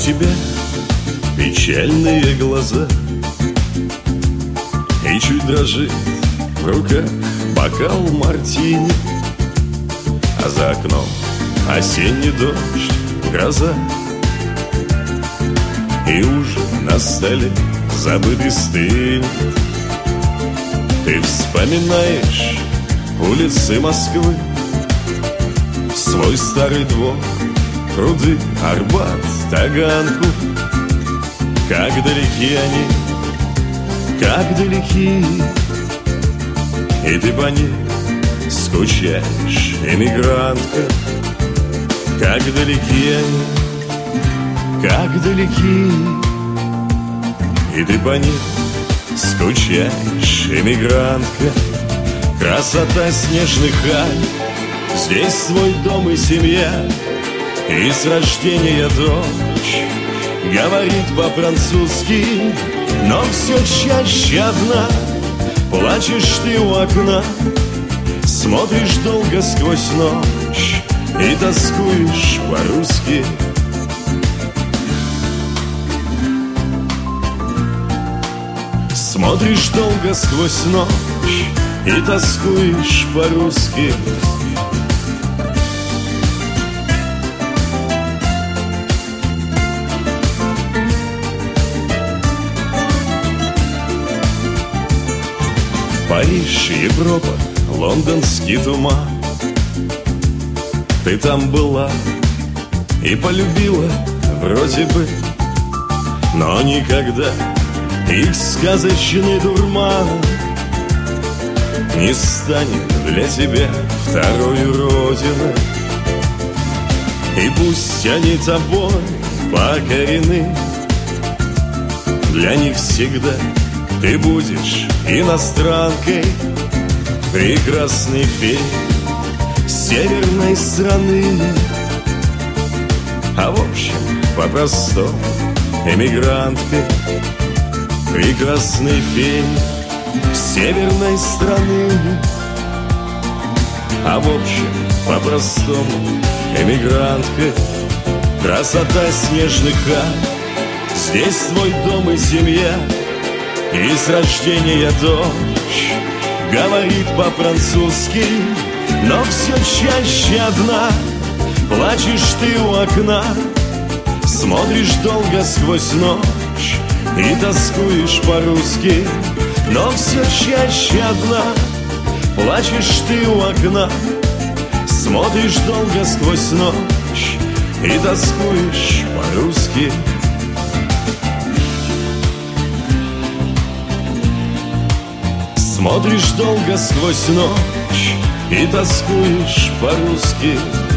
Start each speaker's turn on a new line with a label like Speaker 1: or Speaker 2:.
Speaker 1: тебя печальные глаза, и чуть дрожит в руках бокал мартини, а за окном осенний дождь, гроза. И ужин на столе забытый стынет. Ты вспоминаешь улицы Москвы, свой старый двор, пруды, Арбат, Таганку. Как далеки они, как далеки, и ты по ней скучаешь, эмигрантка. Как далеки они, как далеки, и ты по ней скучаешь, эмигрантка. Красота снежных Альп, здесь свой дом и семья, и с рождения дочь говорит по-французски, но все чаще одна. Плачешь ты у окна, смотришь долго сквозь ночь и тоскуешь по-русски. Смотришь долго сквозь ночь и тоскуешь по-русски. Париж, Европа, лондонский туман. Ты там была и полюбила вроде бы, но никогда их сказочный дурман не станет для тебя второй родиной. И пусть они тобой покорены, для них всегда ты будешь иностранкой, прекрасной феей северной страны. А в общем, по-простому, эмигранткой, прекрасной феей северной страны. А в общем, по-простому, эмигранткой. Красота снежных Альп, здесь твой дом и семья, и с рождения дочь говорит по-французски, но все чаще одна. Плачешь ты у окна, смотришь долго сквозь ночь и тоскуешь по-русски, но все чаще одна. Плачешь ты у окна, смотришь долго сквозь ночь и тоскуешь по-русски. Смотришь долго сквозь ночь и тоскуешь по-русски.